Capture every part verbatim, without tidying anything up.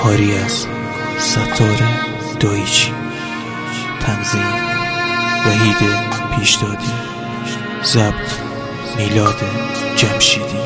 کاری از ستاره دایچی، تنظیم وحید پیشدادی، ضبط میلاد جمشیدی.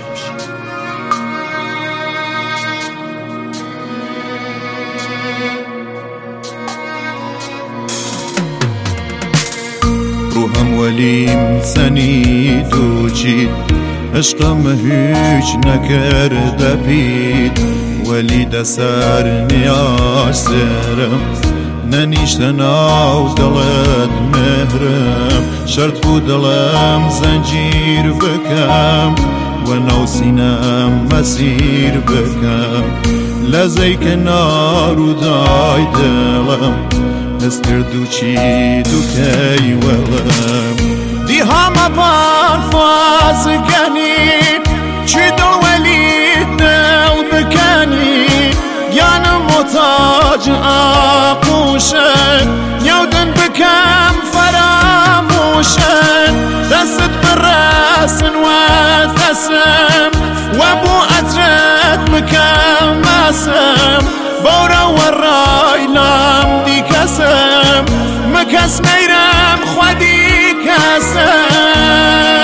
روحم ولیم سنید و چید، عشقم هیچ نکرده بید، ولی دسر نیاز سرم ننیشته ناو دلت مهرم، شرط بود دلم زنجیر بکم و نو سینم مسیر بکم، لزی کنار و دای دلم حس کرد و چید و کی ولم دی همه بان فاز کنی چی دل ولی دل بکنی یعنی محتاج آقوشن یودن بکم فراموشن دست برسن و تسم و بو اترت بکم مسم بورا و رایلم دی کسم مکس میرم خودی کسم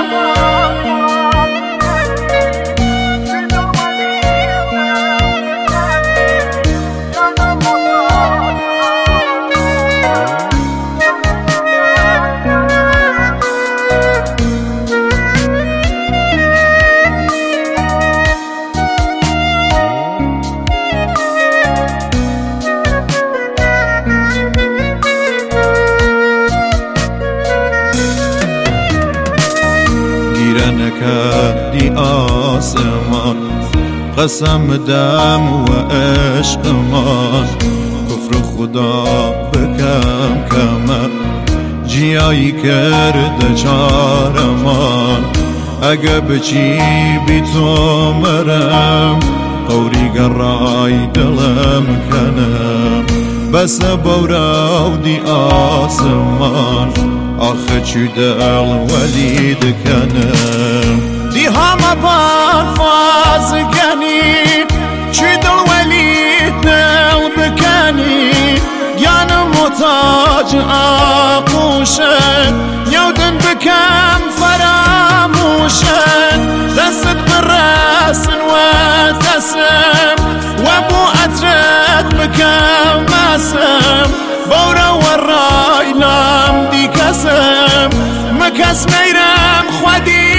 نکردی آسمان قسم دم و عشقمان کفر خدا بکم کمه جیایی کرده چارمان اگه بچی بی تو مرم قوری گرای دلم کنم بس بورا و دی آسمان آخه چی دل ولید کنم دی همه بان فاز کنی چی دل ولید دل بکنی یعنی محتاج آقوشن یودن بکم فراموشن دست برسن و تسم و بو اترت بکم مسم بورا و رایلم دی کسم مکس میرم خودی